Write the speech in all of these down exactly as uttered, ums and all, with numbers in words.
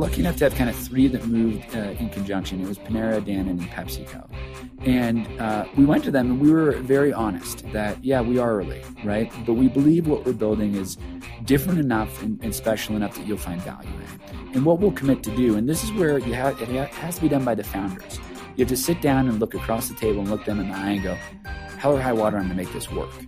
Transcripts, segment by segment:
lucky enough to have kind of three that moved uh, in conjunction. It was Panera, Dannon, and PepsiCo. And uh, we went to them and we were very honest that, yeah, we are early, right? But we believe what we're building is different enough and, and special enough that you'll find value in. And what we'll commit to do, and this is where you have, it has to be done by the founders. You have to sit down and look across the table and look them in the eye and go, hell or high water, I'm going to make this work.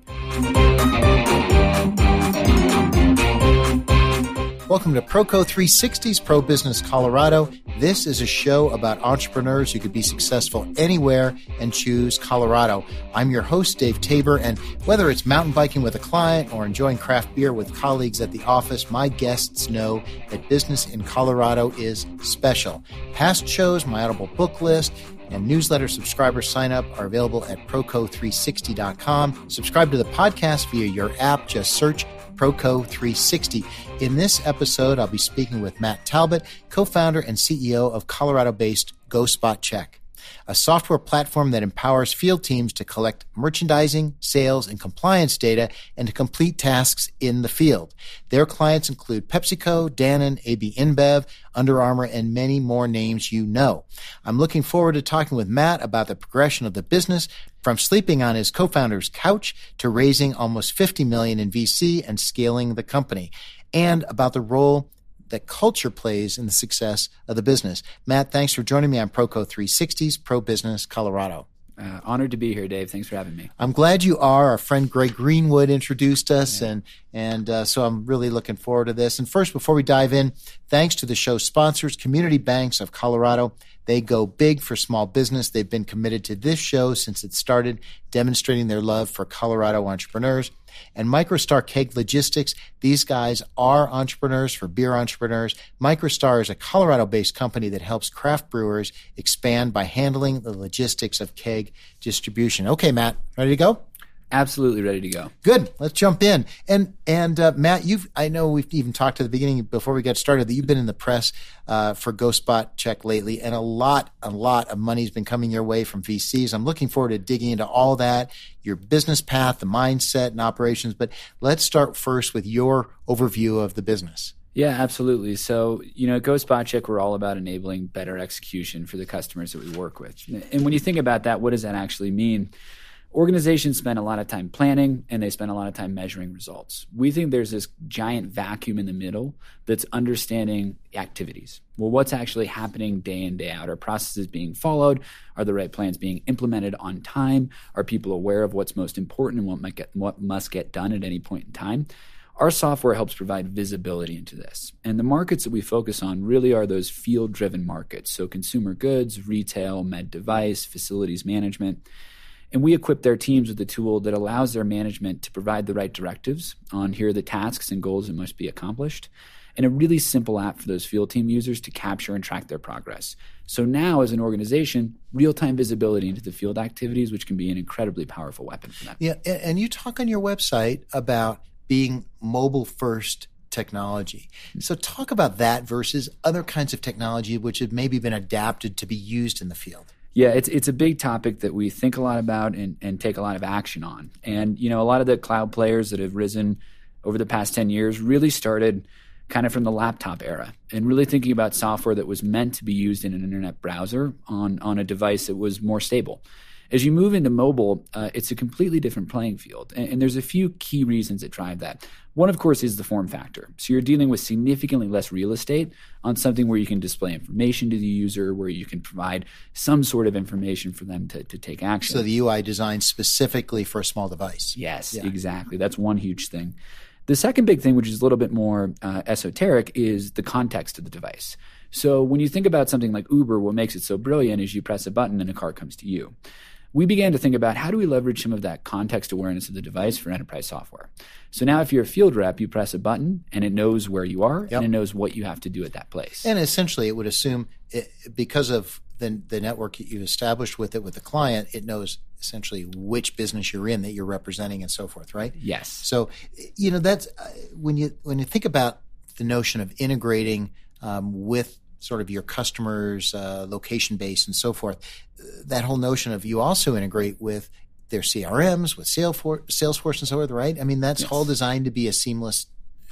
Welcome to Proco three sixty's Pro Business Colorado. This is a show about entrepreneurs who could be successful anywhere and choose Colorado. I'm your host, Dave Tabor, and whether it's mountain biking with a client or enjoying craft beer with colleagues at the office, my guests know that business in Colorado is special. Past shows, my Audible book list, and newsletter subscriber sign up are available at proco three sixty dot com. Subscribe to the podcast via your app. Just search Proco three sixty. In this episode, I'll be speaking with Matt Talbot, co-founder and C E O of Colorado-based GoSpotCheck, a software platform that empowers field teams to collect merchandising, sales, and compliance data and to complete tasks in the field. Their clients include PepsiCo, Dannon, A B InBev, Under Armour, and many more names you know. I'm looking forward to talking with Matt about the progression of the business, from sleeping on his co-founder's couch to raising almost fifty million dollars in V C and scaling the company, and about the role that culture plays in the success of the business. Matt, thanks for joining me on Proco three sixty's Pro Business Colorado. Uh, honored to be here, Dave. Thanks for having me. I'm glad you are. Our friend Greg Greenwood introduced us, yeah. and and uh, so I'm really looking forward to this. And first, before we dive in, thanks to the show's sponsors, Community Banks of Colorado. They go big for small business. They've been committed to this show since it started, demonstrating their love for Colorado entrepreneurs. And Microstar Keg Logistics, these guys are entrepreneurs for beer entrepreneurs. Microstar is a Colorado-based company that helps craft brewers expand by handling the logistics of keg distribution. Okay, Matt, ready to go? Absolutely ready to go. Good. Let's jump in. And and uh, Matt, you've I know we've even talked at the beginning before we got started that you've been in the press uh, for GoSpotCheck lately, and a lot, a lot of money's been coming your way from V Cs. I'm looking forward to digging into all that, your business path, the mindset, and operations. But let's start first with your overview of the business. Yeah, absolutely. So, you know, at GoSpotCheck, we're all about enabling better execution for the customers that we work with. And when you think about that, what does that actually mean? Organizations spend a lot of time planning and they spend a lot of time measuring results. We think there's this giant vacuum in the middle that's understanding activities. Well, what's actually happening day in, day out? Are processes being followed? Are the right plans being implemented on time? Are people aware of what's most important and what might get, what must get done at any point in time? Our software helps provide visibility into this. And the markets that we focus on really are those field-driven markets. So consumer goods, retail, med device, facilities management. And we equip their teams with a tool that allows their management to provide the right directives on here are the tasks and goals that must be accomplished, and a really simple app for those field team users to capture and track their progress. So now, as an organization, real-time visibility into the field activities, which can be an incredibly powerful weapon for them. Yeah, and you talk on your website about being mobile-first technology. So talk about that versus other kinds of technology which have maybe been adapted to be used in the field. Yeah, it's it's a big topic that we think a lot about and, and take a lot of action on. And, you know, a lot of the cloud players that have risen over the past ten years really started kind of from the laptop era and really thinking about software that was meant to be used in an internet browser on, on a device that was more stable. As you move into mobile, uh, it's a completely different playing field. And, and there's a few key reasons that drive that. One, of course, is the form factor. So you're dealing with significantly less real estate on something where you can display information to the user, where you can provide some sort of information for them to, to take action. So the U I designed specifically for a small device. Yes, yeah. Exactly. That's one huge thing. The second big thing, which is a little bit more uh, esoteric, is the context of the device. So when you think about something like Uber, what makes it so brilliant is you press a button and a car comes to you. We began to think about how do we leverage some of that context awareness of the device for enterprise software. So now if you're a field rep, you press a button and it knows where you are, yep. and it knows what you have to do at that place. And essentially it would assume, it, because of the, the network that you've established with it with the client, it knows essentially which business you're in that you're representing and so forth, right? Yes. So, you know, that's uh, when you when you think about the notion of integrating um, with sort of your customers' uh, location base and so forth, that whole notion of you also integrate with their C R Ms, with Salesforce, Salesforce and so forth, right? I mean, that's yes. all designed to be a seamless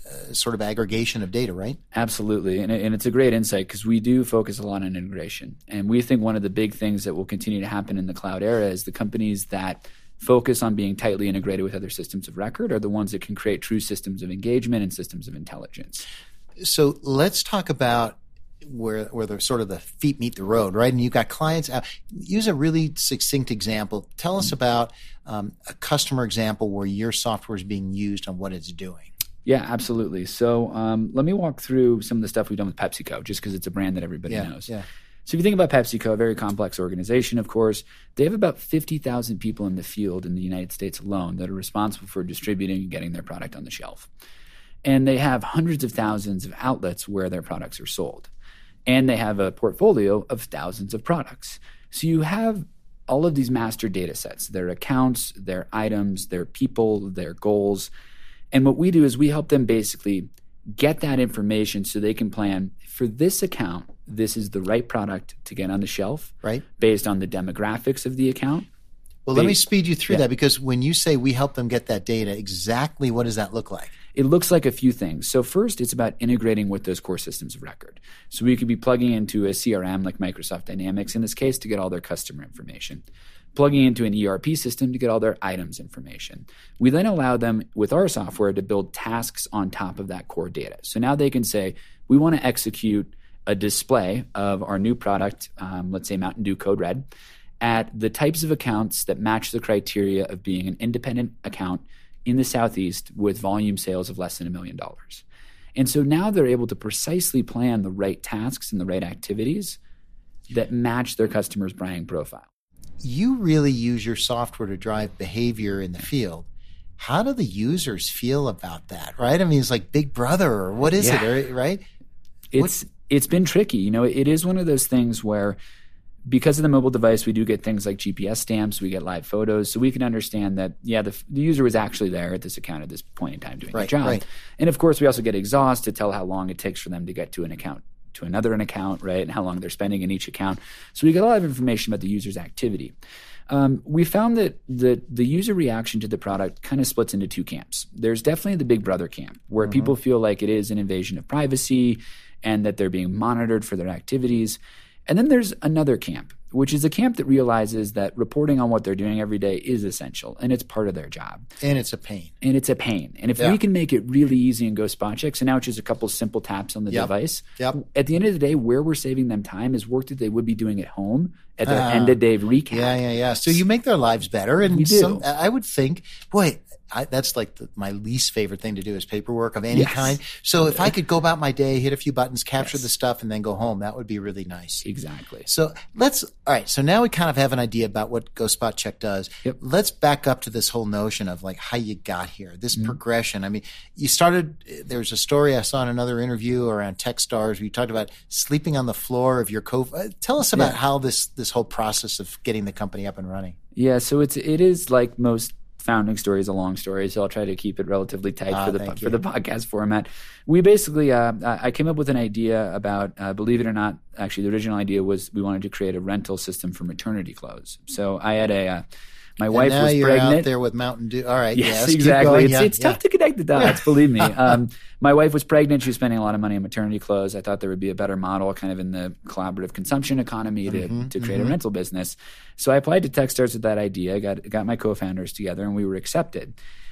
uh, sort of aggregation of data, right? Absolutely. And, and it's a great insight because we do focus a lot on integration. And we think one of the big things that will continue to happen in the cloud era is the companies that focus on being tightly integrated with other systems of record are the ones that can create true systems of engagement and systems of intelligence. So let's talk about where where the sort of the feet meet the road, right? And you've got clients out. Use a really succinct example. Tell us about um, a customer example where your software is being used and what it's doing. Yeah, absolutely. So um, let me walk through some of the stuff we've done with PepsiCo, just because it's a brand that everybody yeah, knows. Yeah. So if you think about PepsiCo, a very complex organization, of course, they have about fifty thousand people in the field in the United States alone that are responsible for distributing and getting their product on the shelf. And they have hundreds of thousands of outlets where their products are sold. And they have a portfolio of thousands of products. So you have all of these master data sets, their accounts, their items, their people, their goals. And what we do is we help them basically get that information so they can plan for this account, this is the right product to get on the shelf, right? Based on the demographics of the account. Well, they, let me speed you through yeah. that, because when you say we help them get that data, exactly what does that look like? It looks like a few things. So first, it's about integrating with those core systems of record. So we could be plugging into a C R M like Microsoft Dynamics in this case to get all their customer information, plugging into an E R P system to get all their items information. We then allow them with our software to build tasks on top of that core data. So now they can say, we want to execute a display of our new product, um, let's say Mountain Dew Code Red, at the types of accounts that match the criteria of being an independent account in the Southeast with volume sales of less than a million dollars. And so now they're able to precisely plan the right tasks and the right activities that match their customer's buying profile. You really use your software to drive behavior in the field. How do the users feel about that, right? I mean, it's like Big Brother, or what is yeah. it, right? It's what? It's been tricky. You know, it is one of those things where because of the mobile device, we do get things like G P S stamps, we get live photos, so we can understand that, yeah, the, the user was actually there at this account at this point in time doing right, their job. Right. And of course, we also get exhaust to tell how long it takes for them to get to an account, to another an account, right, and how long they're spending in each account. So we get a lot of information about the user's activity. Um, we found that the, the user reaction to the product kind of splits into two camps. There's definitely the Big Brother camp, where mm-hmm. people feel like it is an invasion of privacy and that they're being monitored for their activities. And then there's another camp, which is a camp that realizes that reporting on what they're doing every day is essential, and it's part of their job. And it's a pain. And it's a pain. And if yeah. we can make it really easy and go spot check, so now it's just a couple simple taps on the yep. device. Yep. At the end of the day, where we're saving them time is work that they would be doing at home at their uh, end-of-day recap. Yeah, yeah, yeah. So you make their lives better. And we do. Some, I would think, boy, I, that's like the, my least favorite thing to do is paperwork of any yes. kind. So if I could go about my day, hit a few buttons, capture yes. the stuff, and then go home, that would be really nice. Exactly. So let's, all right, so now we kind of have an idea about what Go Spot Check does. Yep. Let's back up to this whole notion of like how you got here, this mm-hmm. progression. I mean, you started, there was a story I saw in another interview around Techstars where you talked about sleeping on the floor of your co. Uh, tell us about yeah. how this, this whole process of getting the company up and running. Yeah, so it's, it is like most founding story is a long story, so I'll try to keep it relatively tight ah, for the for you. the podcast format. We basically, uh, I came up with an idea about, uh, believe it or not, actually the original idea was we wanted to create a rental system for maternity clothes. So I had a, uh, my and wife now was you're pregnant. Out there with Mountain Dew. All right, yes, yes exactly. It's, yeah, it's yeah. tough to connect the dots, believe me. Um, my wife was pregnant. She was spending a lot of money on maternity clothes. I thought there would be a better model kind of in the collaborative consumption economy to, mm-hmm, to create mm-hmm. a rental business. So I applied to Techstars with that idea, got, got my co-founders together, and we were accepted.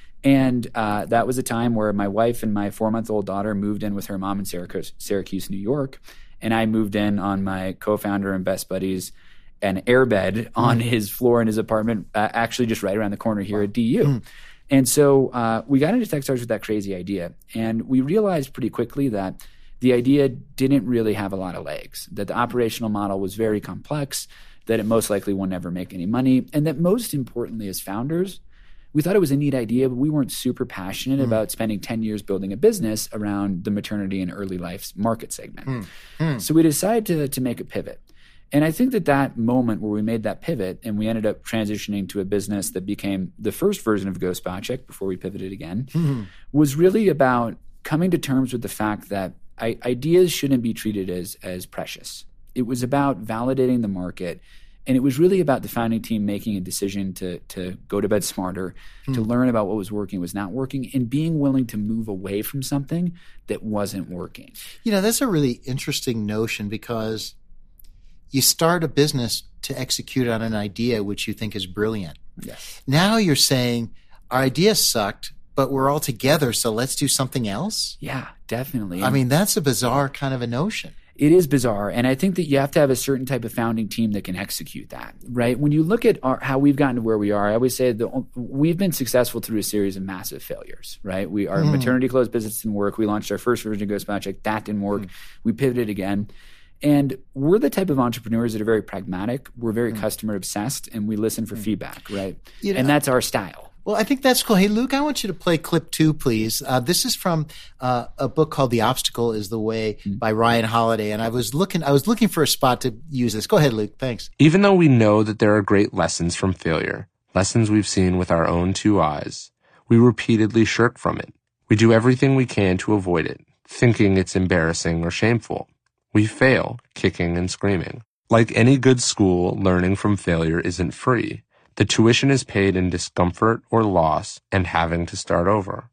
And uh, that was a time where my wife and my four-month-old daughter moved in with her mom in Syracuse, Syracuse, New York, and I moved in on my co-founder and best buddies an airbed on his floor in his apartment, uh, actually just right around the corner here wow. at D U. Mm. And so uh, we got into Techstars with that crazy idea. And we realized pretty quickly that the idea didn't really have a lot of legs, that the operational model was very complex, that it most likely will never make any money, and that most importantly as founders, we thought it was a neat idea, but we weren't super passionate mm. about spending ten years building a business around the maternity and early life market segment. Mm. Mm. So we decided to, to make a pivot. And I think that that moment where we made that pivot and we ended up transitioning to a business that became the first version of Go Spot Check before we pivoted again mm-hmm. was really about coming to terms with the fact that I, ideas shouldn't be treated as, as precious. It was about validating the market And it was really about the founding team making a decision to to go to bed smarter, hmm. to learn about what was working, was not working, and being willing to move away from something that wasn't working. You know, that's a really interesting notion because you start a business to execute on an idea which you think is brilliant. Yes. Now you're saying our idea sucked, but we're all together, so let's do something else? Yeah, definitely. I mean, that's a bizarre kind of a notion. It is bizarre, and I think that you have to have a certain type of founding team that can execute that, right? When you look at our, how we've gotten to where we are, I always say that we've been successful through a series of massive failures, right? We Our mm. maternity clothes business didn't work. We launched our first version of Ghost Project. That didn't work. Mm. We pivoted again. And we're the type of entrepreneurs that are very pragmatic. We're very mm. customer obsessed, and we listen for mm. feedback, right? You know, and that's our style. Well, I think that's cool. Hey, Luke, I want you to play clip two, please. Uh, this is from uh, a book called The Obstacle is the Way mm. by Ryan Holiday. And I was looking, I was looking for a spot to use this. Go ahead, Luke. Thanks. Even though we know that there are great lessons from failure, lessons we've seen with our own two eyes, we repeatedly shirk from it. We do everything we can to avoid it, thinking it's embarrassing or shameful. We fail, kicking and screaming. Like any good school, learning from failure isn't free. The tuition is paid in discomfort or loss and having to start over.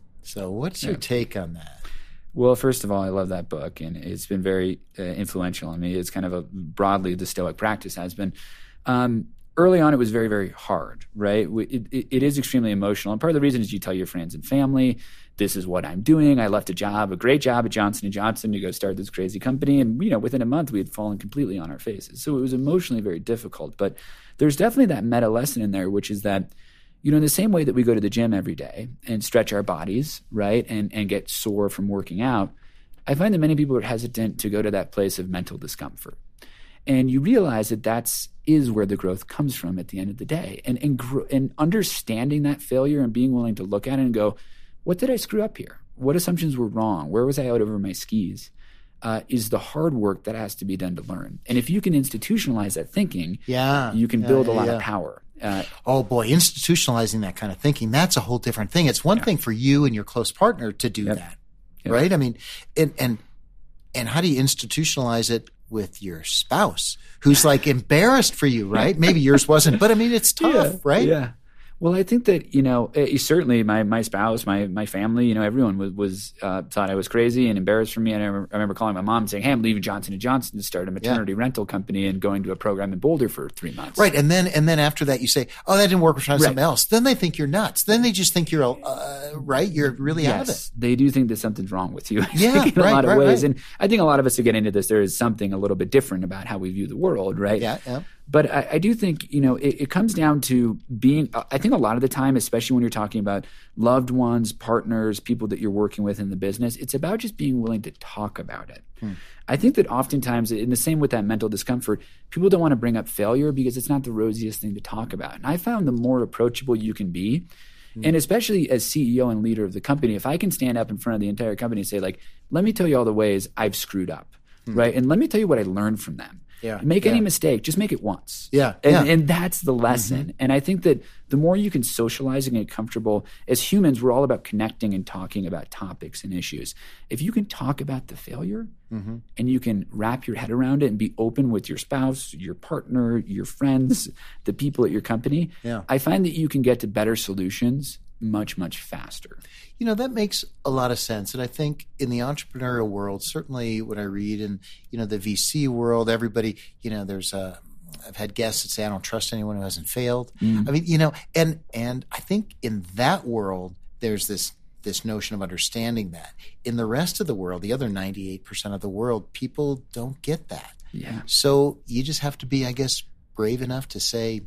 So what's your take on that? Well, first of all, I love that book, and it's been very uh, influential on me. It's kind of a broadly the Stoic practice has been. Um, early on, it was very, very hard, right? It, it, it is extremely emotional. And part of the reason is you tell your friends and family, this is what I'm doing. I left a job, a great job at Johnson and Johnson to go start this crazy company. And, you know, within a month, we had fallen completely on our faces. So it was emotionally very difficult. But there's definitely that meta lesson in there, which is that, you know, in the same way that we go to the gym every day and stretch our bodies, right, and, and get sore from working out, I find that many people are hesitant to go to that place of mental discomfort. And you realize that that's is where the growth comes from at the end of the day. And, and, gr- and understanding that failure and being willing to look at it and go, what did I screw up here? What assumptions were wrong? Where was I out over my skis? Uh, is the hard work that has to be done to learn. And if you can institutionalize that thinking, yeah, you can yeah, build yeah, a lot yeah. of power. Uh, oh, boy, institutionalizing that kind of thinking, that's a whole different thing. It's one yeah. thing for you and your close partner to do yep. that, yep. right? I mean, and, and and how do you institutionalize it with your spouse who's like embarrassed for you, right? Maybe yours wasn't, but I mean, it's tough, yeah, right? Yeah. Well, I think that, you know, it, certainly my, my spouse, my, my family, you know, everyone was, was uh, thought I was crazy and embarrassed for me. And I remember, I remember calling my mom and saying, hey, I'm leaving Johnson and Johnson to start a maternity yeah. rental company and going to a program in Boulder for three months. Right. And then and then after that, you say, oh, that didn't work. We're trying right. something else. Then they think you're nuts. Then they just think you're, uh, right, you're really yes, out of it. They do think that something's wrong with you yeah, in a right, lot of right, ways. Right. And I think a lot of us who get into this, there is something a little bit different about how we view the world, right? Yeah, yeah. But I, I do think, you know, it, it comes down to being, I think a lot of the time, especially when you're talking about loved ones, partners, people that you're working with in the business, it's about just being willing to talk about it. Hmm. I think that oftentimes, in the same with that mental discomfort, people don't want to bring up failure because it's not the rosiest thing to talk about. And I found the more approachable you can be, hmm. and especially as C E O and leader of the company, if I can stand up in front of the entire company and say, like, let me tell you all the ways I've screwed up, hmm. right? And let me tell you what I learned from them. Yeah, make yeah. any mistake, just make it once. Yeah, and, yeah. and that's the lesson. Mm-hmm. And I think that the more you can socialize and get comfortable, as humans, we're all about connecting and talking about topics and issues. If you can talk about the failure mm-hmm. and you can wrap your head around it and be open with your spouse, your partner, your friends, the people at your company, yeah. I find that you can get to better solutions much, much faster. You know, that makes a lot of sense. And I think in the entrepreneurial world, certainly what I read in, you know, the V C world, everybody, you know, there's a, I've had guests that say, I don't trust anyone who hasn't failed. Mm. I mean, you know, and, and I think in that world, there's this, this notion of understanding that. In the rest of the world, the other ninety-eight percent of the world, people don't get that. Yeah. So you just have to be, I guess, brave enough to say,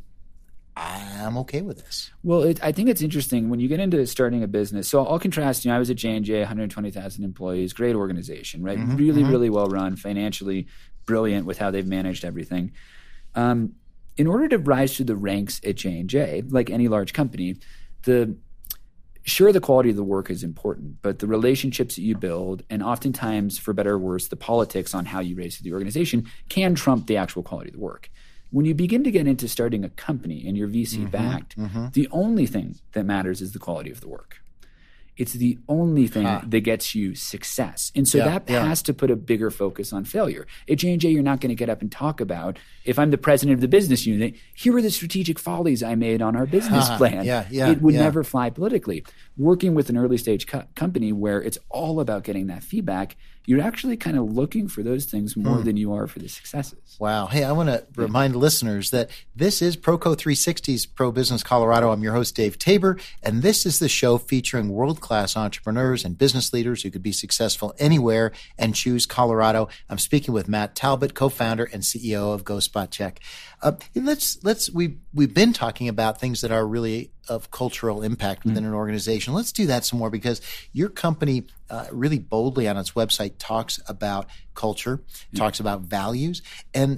I'm okay with this. Well, it, I think it's interesting when you get into starting a business. So I'll contrast, you know, I was at J and J, one hundred twenty thousand employees, great organization, right? Mm-hmm, really, mm-hmm. really well run, financially brilliant with how they've managed everything. Um, in order to rise through the ranks at J and J, like any large company, the sure, the quality of the work is important, but the relationships that you build, and oftentimes, for better or worse, the politics on how you raise through the organization can trump the actual quality of the work. When you begin to get into starting a company and you're V C-backed, mm-hmm, mm-hmm. the only thing that matters is the quality of the work. It's the only thing Huh. that gets you success. And so Yeah, that yeah. has to put a bigger focus on failure. At J and J, you're not going to get up and talk about, if I'm the president of the business unit, here are the strategic follies I made on our business Huh. plan. Yeah, yeah, it would yeah. never fly politically. Working with an early stage co- company where it's all about getting that feedback, you're actually kind of looking for those things more Hmm. than you are for the successes. Wow. Hey, I want to remind listeners that this is Proco three sixty's Pro Business Colorado. I'm your host, Dave Tabor, and this is the show featuring world-class entrepreneurs and business leaders who could be successful anywhere and choose Colorado. I'm speaking with Matt Talbot, co-founder and C E O of GoSpotCheck. Uh, let's let's we we've been talking about things that are really of cultural impact within an organization. Let's do that some more, because your company uh, really boldly on its website talks about culture, talks about values, and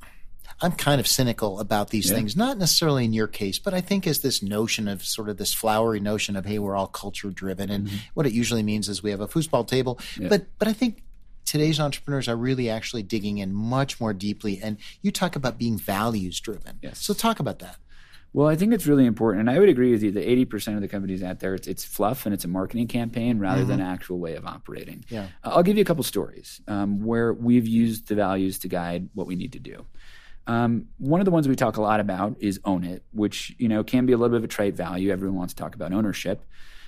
I'm kind of cynical about these Yeah. things, not necessarily in your case, but I think as this notion of sort of this flowery notion of, hey, we're all culture driven. And what it usually means is we have a foosball table. Yeah. But but I think today's entrepreneurs are really actually digging in much more deeply. And you talk about being values driven. Yes. So talk about that. Well, I think it's really important, and I would agree with you that eighty percent of the companies out there, it's, it's fluff and it's a marketing campaign rather than an actual way of operating. Yeah. Uh, I'll give you a couple stories um, where we've used the values to guide what we need to do. Um, one of the ones we talk a lot about is own it, which you know can be a little bit of a trite value. Everyone wants to talk about ownership.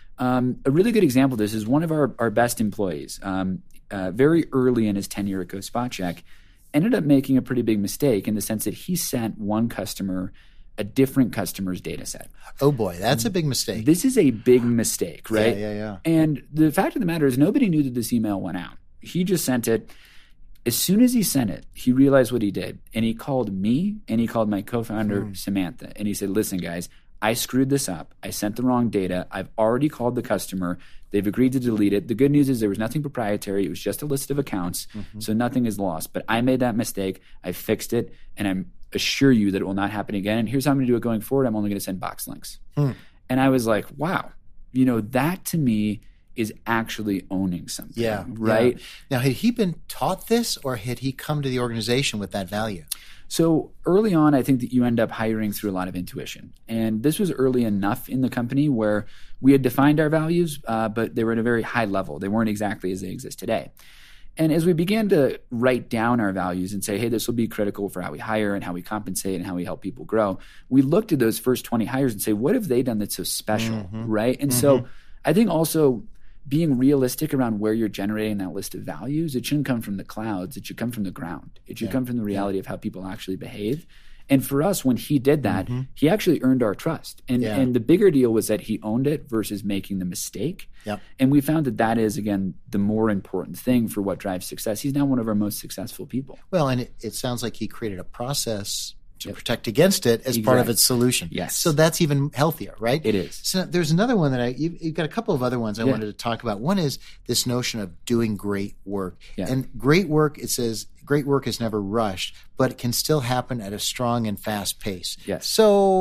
Um, a really good example of this is one of our, our best employees, um, uh, very early in his tenure at GoSpotCheck, ended up making a pretty big mistake in the sense that he sent one customer a different customer's data set. Oh boy, that's a big mistake. This is a big mistake, right? Yeah, yeah, yeah. And the fact of the matter is nobody knew that this email went out. He just sent it. As soon as he sent it, he realized what he did. And he called me and he called my co-founder, Hmm. Samantha. And he said, listen, guys, I screwed this up. I sent the wrong data. I've already called the customer. They've agreed to delete it. The good news is there was nothing proprietary. It was just a list of accounts. Mm-hmm. So nothing is lost. But I made that mistake. I fixed it. And I'm assure you that it will not happen again. And here's how I'm going to do it going forward. I'm only going to send box links. Hmm. And I was like, wow, you know, that to me is actually owning something. Yeah. Right. yeah. Now, had he been taught this, or had he come to the organization with that value? So early on, I think that you end up hiring through a lot of intuition. And this was early enough in the company where we had defined our values, uh, but they were at a very high level. They weren't exactly as they exist today. And as we began to write down our values and say, hey, this will be critical for how we hire and how we compensate and how we help people grow, we looked at those first twenty hires and say, what have they done that's so special, Mm-hmm. right? And so I think also being realistic around where you're generating that list of values, it shouldn't come from the clouds. It should come from the ground. It should Yeah. come from the reality of how people actually behave. And for us, when he did that, he actually earned our trust. And Yeah. and the bigger deal was that he owned it versus making the mistake. Yep. And we found that that is, again, the more important thing for what drives success. He's now one of our most successful people. Well, and it, it sounds like he created a process to protect against it as part of Exactly. its solution. Yes. So that's even healthier, right? It is. So there's another one that I, you've, you've got a couple of other ones I Yeah. wanted to talk about. One is this notion of doing great work. Yeah. And great work, it says, great work is never rushed, but it can still happen at a strong and fast pace. Yes.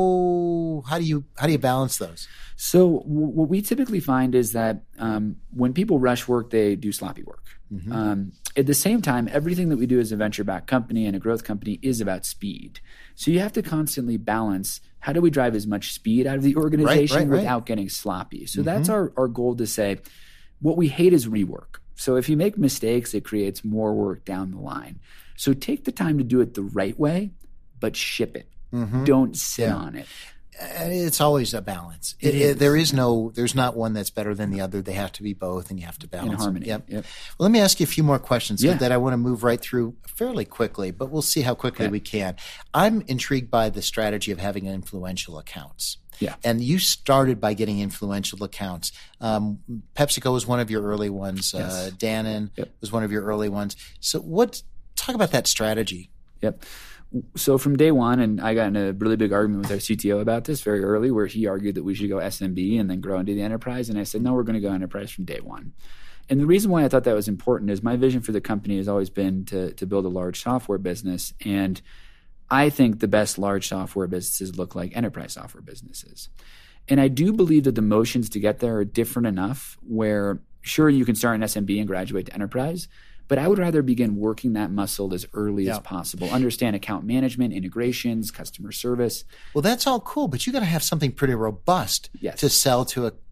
So how do you, how do you balance those? So w- what we typically find is that um, when people rush work, they do sloppy work. Mm-hmm. Um, at the same time, everything that we do as a venture-backed company and a growth company is about speed. So you have to constantly balance, how do we drive as much speed out of the organization right, right. without getting sloppy? So that's our, our goal, to say what we hate is rework. So if you make mistakes, it creates more work down the line. So take the time to do it the right way, but ship it. Don't sit Yeah. on it. And it's always a balance. It It- is. it- there is no, there's not one that's better than the other. They have to be both, and you have to balance In them. harmony. Yep. Yep. Well, let me ask you a few more questions Yeah. that I want to move right through fairly quickly, but we'll see how quickly Okay. we can. I'm intrigued by the strategy of having influential accounts. Yeah. And you started by getting influential accounts. Um, PepsiCo was one of your early ones. Uh, Yes. Dannon Yep. was one of your early ones. So what, talk about that strategy. Yep. So from day one, and I got in a really big argument with our C T O about this very early, where he argued that we should go S M B and then grow into the enterprise. And I said, no, we're going to go enterprise from day one. And the reason why I thought that was important is my vision for the company has always been to, to build a large software business. And I think the best large software businesses look like enterprise software businesses. And I do believe that the motions to get there are different enough where, sure, you can start in S M B and graduate to enterprise, but I would rather begin working that muscle as early Yeah. as possible. Understand account management, integrations, customer service. Well, that's all cool, but you got to have something pretty robust Yes. to sell to a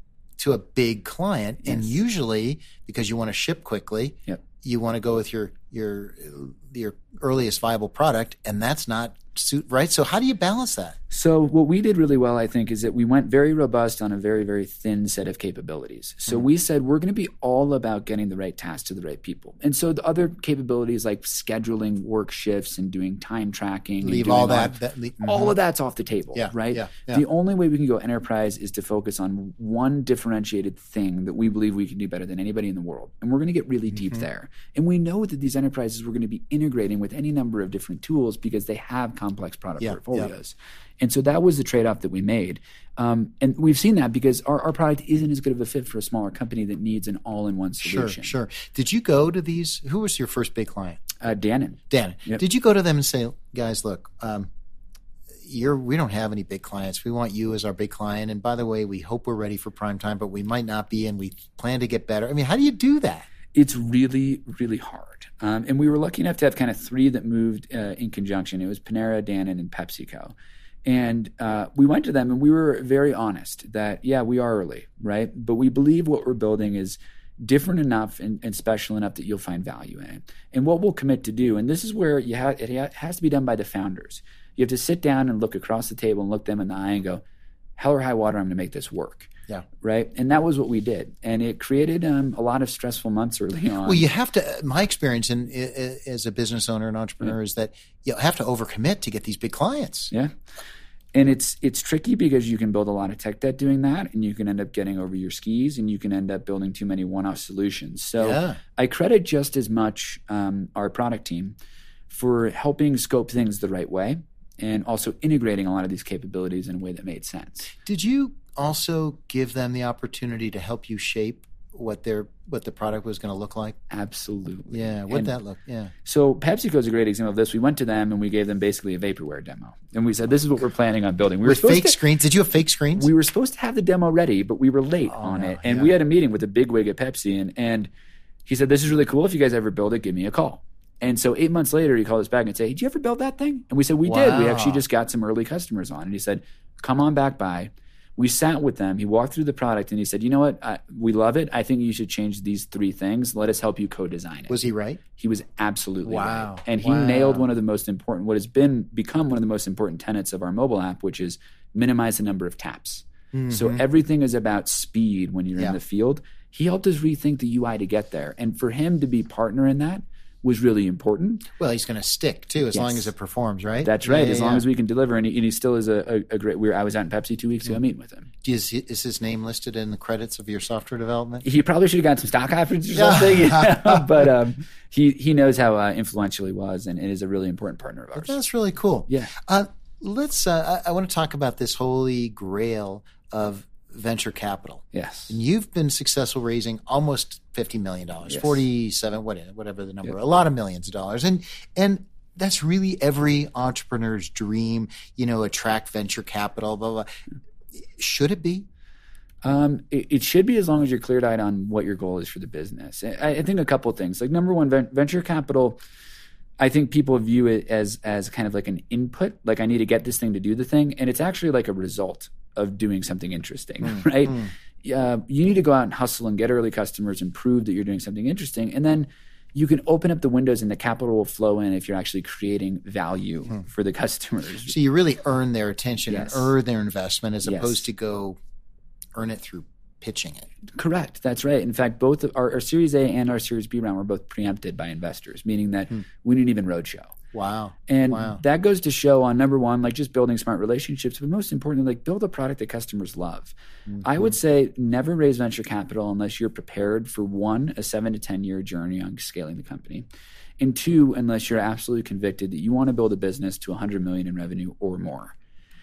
to a big client. Yes. And usually, because you want to ship quickly, Yep. you want to go with your your your earliest viable product, and that's not suit right. So how do you balance that? So what we did really well, I think, is that we went very robust on a very, very thin set of capabilities. So mm. we said we're going to be all about getting the right tasks to the right people. And so the other capabilities like scheduling work shifts and doing time tracking. Leave and all all that. that leave, all mm-hmm. of that's off the table, yeah, right? Yeah, yeah. The only way we can go enterprise is to focus on one differentiated thing that we believe we can do better than anybody in the world. And we're going to get really deep mm-hmm. there. And we know that these enterprises we're going to be integrating with any number of different tools because they have complex product yeah, portfolios. Yeah. And so that was the trade-off that we made. Um, and we've seen that because our, our product isn't as good of a fit for a smaller company that needs an all-in-one solution. Sure, sure. Did you go to these? Who was your first big client? Uh, Dannon. Dannon. Yep. Did you go to them and say, guys, look, um, you're, we don't have any big clients. We want you as our big client. And by the way, we hope we're ready for prime time, but we might not be, and we plan to get better. I mean, how do you do that? It's really, really hard. Um, and we were lucky enough to have kind of three that moved uh, in conjunction. It was Panera, Dannon, and PepsiCo. And uh, we went to them and we were very honest that, yeah, we are early, right? But we believe what we're building is different enough and, and special enough that you'll find value in it. And what we'll commit to do, and this is where you ha- it ha- has to be done by the founders. You have to sit down and look across the table and look them in the eye and go, hell or high water, I'm going to make this work. Yeah. Right. And that was what we did. And it created um, a lot of stressful months early on. Well, you have to, my experience in, in, as a business owner and entrepreneur yeah. is that you have to overcommit to get these big clients. Yeah. And it's it's tricky because you can build a lot of tech debt doing that, and you can end up getting over your skis, and you can end up building too many one-off solutions. So yeah. I credit just as much um, our product team for helping scope things the right way and also integrating a lot of these capabilities in a way that made sense. Did you also give them the opportunity to help you shape what their what the product was going to look like? Absolutely. Yeah. What'd that look? Yeah. So PepsiCo is a great example of this. We went to them and we gave them basically a vaporware demo. And we said, this is what we're planning on building. We With were fake to, screens? Did you have fake screens? We were supposed to have the demo ready, but we were late oh, on no. it. And yeah. we had a meeting with a big wig at Pepsi. And, and he said, this is really cool. If you guys ever build it, give me a call. And so eight months later, he called us back and said, hey, did you ever build that thing? And we said, we wow. did. We actually just got some early customers on. And he said, come on back by. We sat with them. He walked through the product and he said, you know what? I, we love it. I think you should change these three things. Let us help you co-design it. Was he right? He was absolutely wow. right. And he wow. nailed one of the most important, what has been become one of the most important tenets of our mobile app, which is minimize the number of taps. Mm-hmm. So everything is about speed when you're yeah. in the field. He helped us rethink the U I to get there. And for him to be partner in that was really important. Well, he's going to stick too, as yes. long as it performs, right? That's right. Yeah, as yeah, long yeah. as we can deliver, and he, and he still is a, a, a great. We were, I was out in Pepsi two weeks ago, mm. meeting with him. Is, is his name listed in the credits of your software development? He probably should have gotten some stock options or something, you know? But um, he he knows how uh, influential he was, and it is a really important partner of ours. That's really cool. Yeah. Uh, let's. Uh, I, I want to talk about this holy grail of venture capital. Yes. And you've been successful raising almost fifty million dollars, yes. forty-seven, whatever the number, yep. a lot of millions of dollars. And, and that's really every entrepreneur's dream, you know, attract venture capital, blah, blah. Should it be? Um, it, it should be, as long as you're clear-eyed on what your goal is for the business. I, I think a couple of things. Like number one, ven- venture capital, I think people view it as as kind of like an input, like I need to get this thing to do the thing. And it's actually like a result of doing something interesting, mm, right? Mm. Uh, you need to go out and hustle and get early customers and prove that you're doing something interesting. And then you can open up the windows and the capital will flow in if you're actually creating value mm. for the customers. So you really earn their attention yes. and earn their investment as yes. opposed to go earn it through pitching it. Correct. That's right. In fact, both our, our Series A and our Series B round were both preempted by investors, meaning that mm. we didn't even roadshow. Wow. And wow. that goes to show on number one, like just building smart relationships, but most importantly, like build a product that customers love. Mm-hmm. I would say never raise venture capital unless you're prepared for one, a seven to ten year journey on scaling the company. And two, unless you're absolutely convicted that you want to build a business to one hundred million in revenue or more.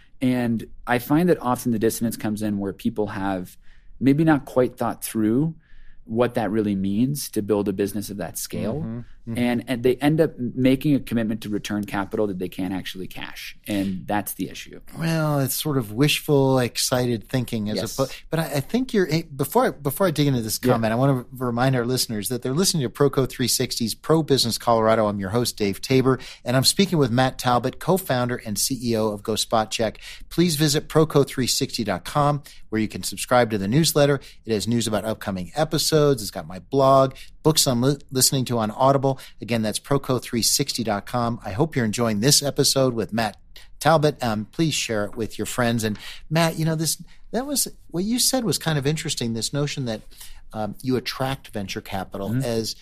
And I find that often the dissonance comes in where people have maybe not quite thought through what that really means to build a business of that scale. Mm-hmm. Mm-hmm. And, and they end up making a commitment to return capital that they can't actually cash. And that's the issue. Well, it's sort of wishful, excited thinking as yes. opposed. But I, I think you're before I, before I dig into this comment, yeah. I want to remind our listeners that they're listening to Proco three sixty's Pro Business Colorado. I'm your host, Dave Tabor, and I'm speaking with Matt Talbot, co-founder and C E O of GoSpotCheck. Please visit proco three sixty dot com where you can subscribe to the newsletter. It has news about upcoming episodes. It's got my blog, books I'm li- listening to on Audible. Again, that's proco three sixty dot com. I hope you're enjoying this episode with Matt Talbot. Um, please share it with your friends. And Matt, you know, this that was what you said was kind of interesting. This notion that um, you attract venture capital mm-hmm. as,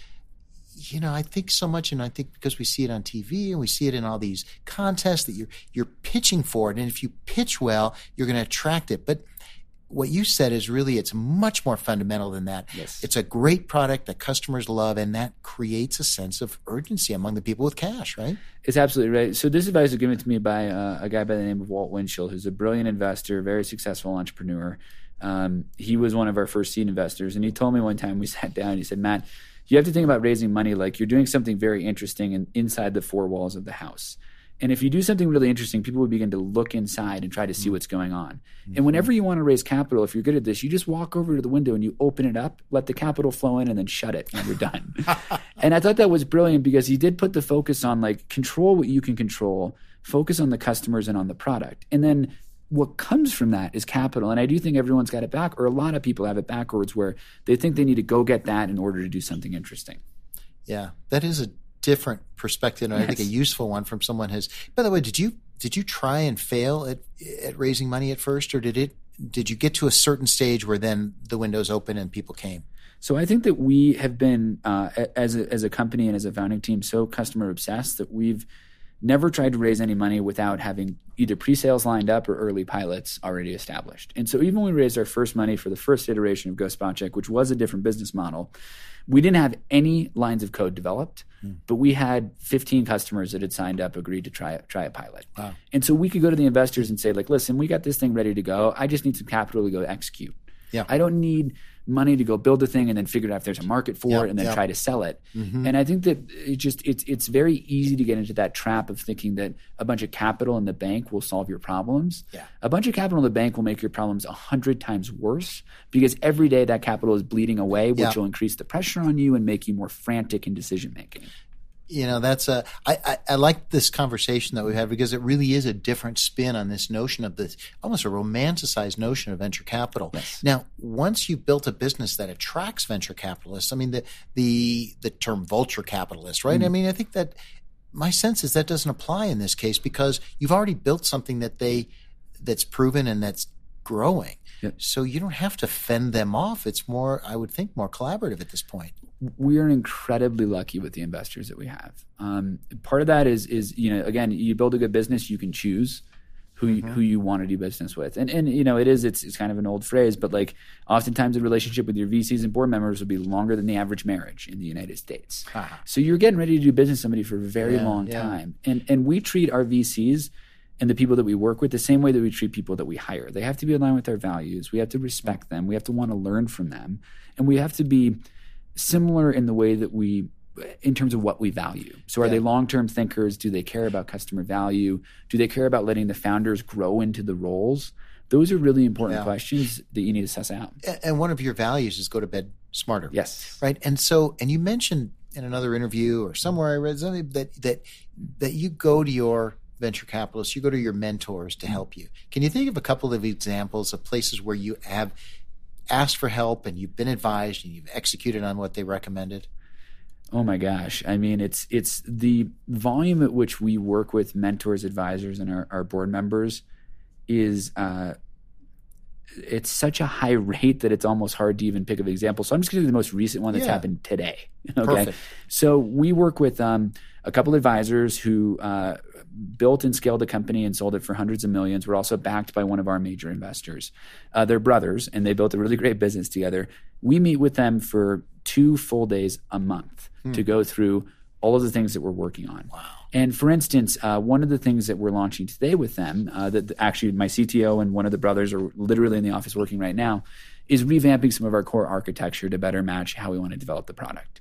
you know, I think so much, and I think because we see it on T V and we see it in all these contests that you're you're pitching for it, and if you pitch well, you're going to attract it. But what you said is really, it's much more fundamental than that. Yes. It's a great product that customers love, and that creates a sense of urgency among the people with cash, right? It's absolutely right. So this advice was given to me by uh, a guy by the name of Walt Winchell, who's a brilliant investor, very successful entrepreneur. Um, he was one of our first seed investors, and he told me one time, we sat down, and he said, Matt, you have to think about raising money like you're doing something very interesting in, inside the four walls of the house. And if you do something really interesting, people will begin to look inside and try to see what's going on. Mm-hmm. And whenever you want to raise capital, if you're good at this, you just walk over to the window and you open it up, let the capital flow in, and then shut it, and you're done. And I thought that was brilliant because he did put the focus on, like, control what you can control, focus on the customers and on the product. And then what comes from that is capital. And I do think everyone's got it back, or a lot of people have it backwards, where they think they need to go get that in order to do something interesting. Yeah, that is a different perspective, and yes. I think a useful one from someone has. By the way, did you did you try and fail at at raising money at first, or did it did you get to a certain stage where then the windows open and people came? So I think that we have been uh, as a, as a company and as a founding team so customer obsessed that we've never tried to raise any money without having either pre-sales lined up or early pilots already established. And so even when we raised our first money for the first iteration of GoSpotCheck, which was a different business model, we didn't have any lines of code developed, mm. but we had fifteen customers that had signed up, agreed to try, try a pilot. Wow. And so we could go to the investors and say, like, listen, we got this thing ready to go. I just need some capital to go execute. Yeah. I don't need money to go build the thing and then figure out if there's a market for yep, it and then yep. try to sell it. Mm-hmm. And I think that it just it's it's very easy to get into that trap of thinking that a bunch of capital in the bank will solve your problems. Yeah. A bunch of capital in the bank will make your problems a hundred times worse because every day that capital is bleeding away, which yep. will increase the pressure on you and make you more frantic in decision making. You know, that's a, I, I, I like this conversation that we had because it really is a different spin on this notion of this, almost a romanticized notion of venture capital. Yes. Now, once you've built a business that attracts venture capitalists, I mean, the, the, the term vulture capitalist, right? Mm. I mean, I think that my sense is that doesn't apply in this case because you've already built something that they, that's proven and that's growing. Yep. So you don't have to fend them off. It's more, I would think, more collaborative at this point. We are incredibly lucky with the investors that we have. Um, part of that is, is you know, again, you build a good business, you can choose who mm-hmm. you, who you want to do business with, and and you know, it is it's it's kind of an old phrase, but like oftentimes a relationship with your V Cs and board members will be longer than the average marriage in the United States. Ah. So you're getting ready to do business with somebody for a very yeah, long yeah. time, and and we treat our V Cs and the people that we work with the same way that we treat people that we hire. They have to be aligned with our values. We have to respect them. We have to want to learn from them, and we have to be similar in the way that we, in terms of what we value. So are yeah. they long-term thinkers? Do they care about customer value? Do they care about letting the founders grow into the roles? Those are really important yeah. questions that you need to suss out. And one of your values is go to bed smarter. Yes. Right. And so, and you mentioned in another interview or somewhere I read something that, that, that you go to your venture capitalists, you go to your mentors to help you. Can you think of a couple of examples of places where you have asked for help and you've been advised and you've executed on what they recommended? Oh my gosh. I mean, it's it's the volume at which we work with mentors, advisors, and our, our board members is uh, it's such a high rate that it's almost hard to even pick an example. So I'm just going to do the most recent one that's yeah. happened today. Okay. Perfect. So we work with um, a couple advisors who uh, built and scaled a company and sold it for hundreds of millions. We're also backed by one of our major investors. Uh, they're brothers, and they built a really great business together. We meet with them for two full days a month hmm. to go through all of the things that we're working on. Wow. And for instance, uh, one of the things that we're launching today with them, uh, that actually my C T O and one of the brothers are literally in the office working right now, is revamping some of our core architecture to better match how we want to develop the product.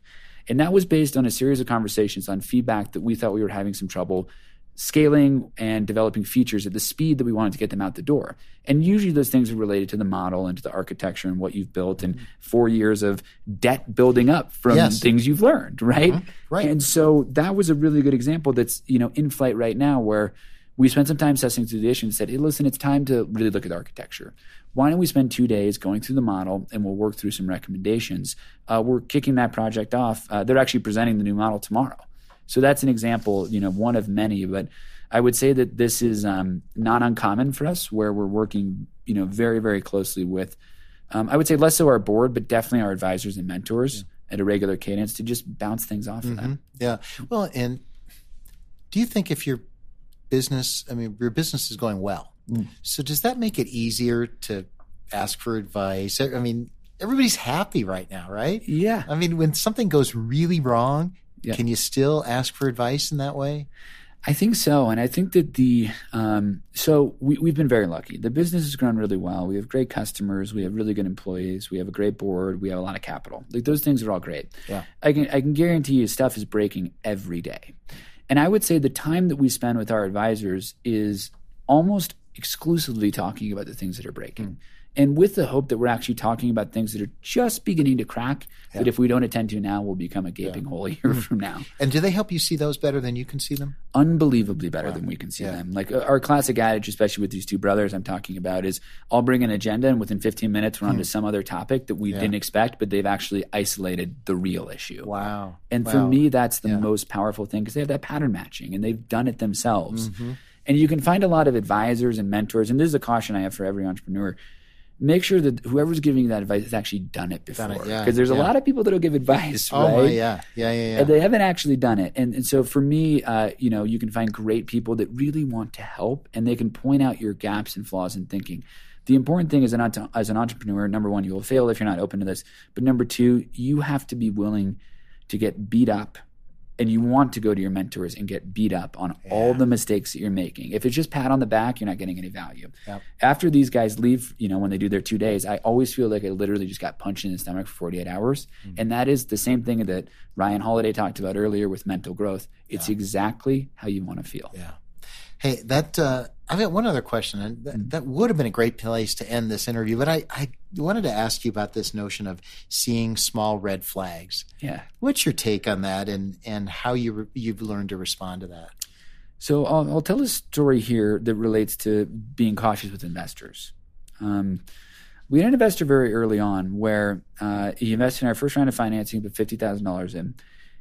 And that was based on a series of conversations on feedback that we thought we were having some trouble scaling and developing features at the speed that we wanted to get them out the door. And usually those things are related to the model and to the architecture and what you've built and four years of debt building up from yes. things you've learned, right? Mm-hmm. Right. And so that was a really good example that's, you know, in flight right now, where we spent some time testing through the issue and said, hey, listen, it's time to really look at the architecture. Why don't we spend two days going through the model and we'll work through some recommendations. Uh, we're kicking that project off. Uh, they're actually presenting the new model tomorrow. So that's an example, you know, one of many. But I would say that this is um, not uncommon for us, where we're working, you know, very, very closely with, um, I would say less so our board, but definitely our advisors and mentors yeah. at a regular cadence to just bounce things off mm-hmm. of them. Yeah. Well, and do you think if your business, I mean, your business is going well, mm. so does that make it easier to ask for advice? I mean, everybody's happy right now, right? Yeah. I mean, when something goes really wrong, yeah. can you still ask for advice in that way? I think so. And I think that the, um, so we, we've been very lucky. The business has grown really well. We have great customers. We have really good employees. We have a great board. We have a lot of capital. Like, those things are all great. Yeah. I can, I can guarantee you stuff is breaking every day. And I would say the time that we spend with our advisors is almost exclusively talking about the things that are breaking. Mm. And with the hope that we're actually talking about things that are just beginning to crack, yeah. that if we don't attend to now, will become a gaping yeah. hole a year from now. And do they help you see those better than you can see them? Unbelievably better wow. than we can see yeah. them. Like, our classic adage, especially with these two brothers I'm talking about, is I'll bring an agenda and within fifteen minutes we're hmm. on to some other topic that we yeah. didn't expect, but they've actually isolated the real issue. Wow. And wow. for me, that's the yeah. most powerful thing, because they have that pattern matching and they've done it themselves. Mm-hmm. And you can find a lot of advisors and mentors, and this is a caution I have for every entrepreneur. Make sure that whoever's giving you that advice has actually done it before. Because yeah, there's a yeah. lot of people that'll give advice, oh, right? Oh, yeah. Yeah, yeah, yeah. And they haven't actually done it. And, and so for me, uh, you know, you can find great people that really want to help, and they can point out your gaps and flaws in thinking. The important thing is, an, as an entrepreneur, number one, you will fail if you're not open to this. But number two, you have to be willing to get beat up, and you want to go to your mentors and get beat up on yeah. all the mistakes that you're making. If it's just pat on the back, you're not getting any value. Yep. After these guys leave, you know, when they do their two days, I always feel like I literally just got punched in the stomach for forty-eight hours. Mm-hmm. And that is the same thing that Ryan Holiday talked about earlier with mental growth. It's yeah. exactly how you want to feel. Yeah. Hey, that uh, I've got one other question, and that, mm-hmm. that would have been a great place to end this interview. But I, I wanted to ask you about this notion of seeing small red flags. Yeah, what's your take on that, and and how you re- you've learned to respond to that? So I'll, I'll tell a story here that relates to being cautious with investors. Um, we had an investor very early on where uh, he invested in our first round of financing, put fifty thousand dollars in,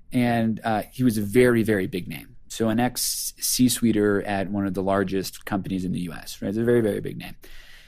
and uh, he was a very, very big name. So an ex-C-suiter at one of the largest companies in the U S, right? It's a very, very big name.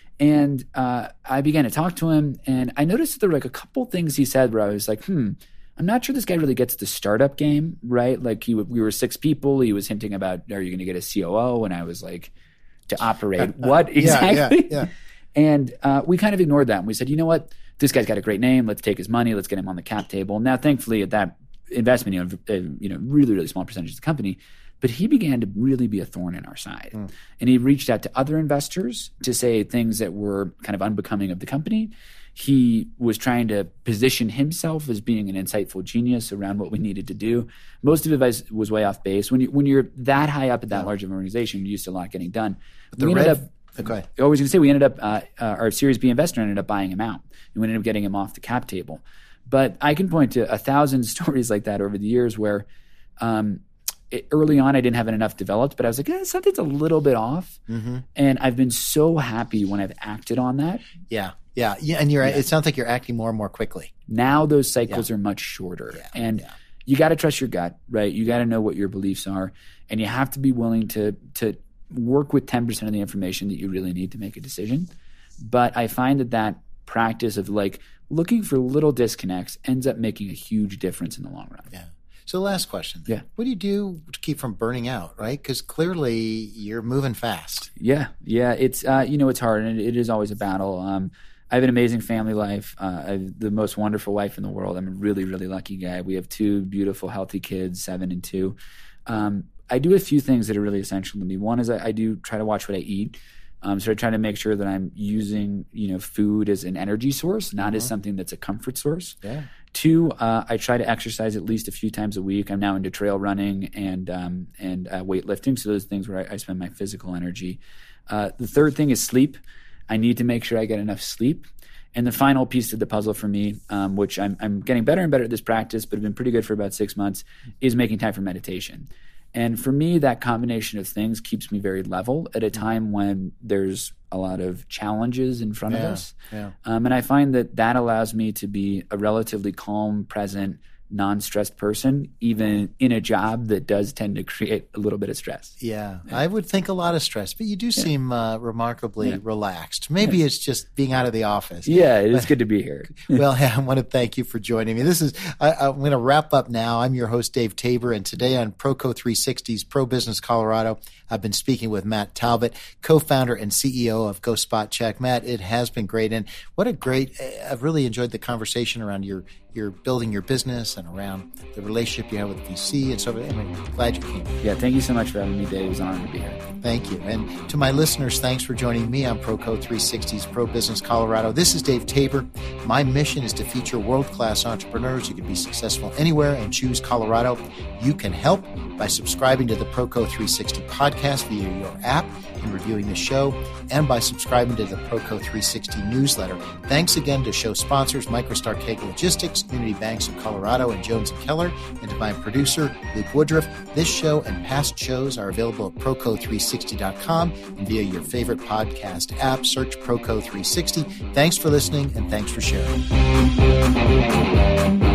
And uh, I began to talk to him, and I noticed that there were like a couple things he said where I was like, hmm, I'm not sure this guy really gets the startup game, right? Like he, we were six people. He was hinting about, are you going to get a C O O? And I was like, to operate what exactly? Yeah, yeah, yeah. And uh, we kind of ignored that. And we said, you know what? This guy's got a great name. Let's take his money. Let's get him on the cap table. Now, thankfully, at that investment, you know, uh, you know, really, really small percentage of the company, but he began to really be a thorn in our side. Mm. And he reached out to other investors to say things that were kind of unbecoming of the company. He was trying to position himself as being an insightful genius around what we needed to do. Most of the advice was way off base. When you when you're that high up at that yeah. large of an organization, you're used to a lot getting done. But the we red, ended up, okay. I was going to say, we ended up, uh, uh, our Series B investor ended up buying him out. And we ended up getting him off the cap table. But I can point to a thousand stories like that over the years where um, it, early on I didn't have enough developed, but I was like, eh, something's a little bit off. Mm-hmm. And I've been so happy when I've acted on that. Yeah. Yeah, yeah, and you're. Yeah. It sounds like you're acting more and more quickly. Now those cycles yeah. are much shorter, yeah. and yeah. you got to trust your gut, right? You got to know what your beliefs are, and you have to be willing to to work with ten percent of the information that you really need to make a decision. But I find that that practice of like looking for little disconnects ends up making a huge difference in the long run. Yeah. So last question. Yeah. What do you do to keep from burning out, right? Because clearly you're moving fast. Yeah. Yeah. It's, uh, you know, it's hard, and it, it is always a battle. Um, I have an amazing family life. Uh, I have the most wonderful wife in the world. I'm a really, really lucky guy. We have two beautiful, healthy kids, seven and two. Um, I do a few things that are really essential to me. One is I, I do try to watch what I eat. Um, so I try to make sure that I'm using, you know, food as an energy source, not mm-hmm. as something that's a comfort source. Yeah. Two, uh, I try to exercise at least a few times a week. I'm now into trail running and um, and uh, weightlifting. So those are things where I, I spend my physical energy. Uh, the third thing is sleep. I need to make sure I get enough sleep. And the final piece of the puzzle for me, um, which I'm, I'm getting better and better at this practice, but have been pretty good for about six months, is making time for meditation. And for me, that combination of things keeps me very level at a time when there's a lot of challenges in front yeah, of us. Yeah. Um, and I find that that allows me to be a relatively calm, present, non-stressed person, even in a job that does tend to create a little bit of stress. Yeah, yeah. I would think a lot of stress, but you do yeah. seem uh, remarkably yeah. relaxed. Maybe yeah. it's just being out of the office. Yeah, it is good to be here. Well, I want to thank you for joining me. This is I, I'm going to wrap up now. I'm your host, Dave Tabor, and today on Proco three sixty's Pro Business Colorado, I've been speaking with Matt Talbot, co-founder and C E O of Go Spot Check. Matt, it has been great, and what a great! I've really enjoyed the conversation around your you're building your business and around the relationship you have with V C and so on. I'm glad you came. Yeah, thank you so much for having me, Dave. It was an honor to be here. Thank you. And to my listeners, thanks for joining me on Proco three sixty's Pro Business Colorado. This is Dave Tabor. My mission is to feature world-class entrepreneurs who can be successful anywhere and choose Colorado. You can help by subscribing to the Proco three sixty podcast via your app and reviewing the show, and by subscribing to the Proco three sixty newsletter. Thanks again to show sponsors Microstar Keg Logistics, Community Banks of Colorado, and Jones and Keller, and to my producer, Luke Woodruff. This show and past shows are available at proco three sixty dot com and via your favorite podcast app. Search Proco three sixty. Thanks for listening, and thanks for sharing.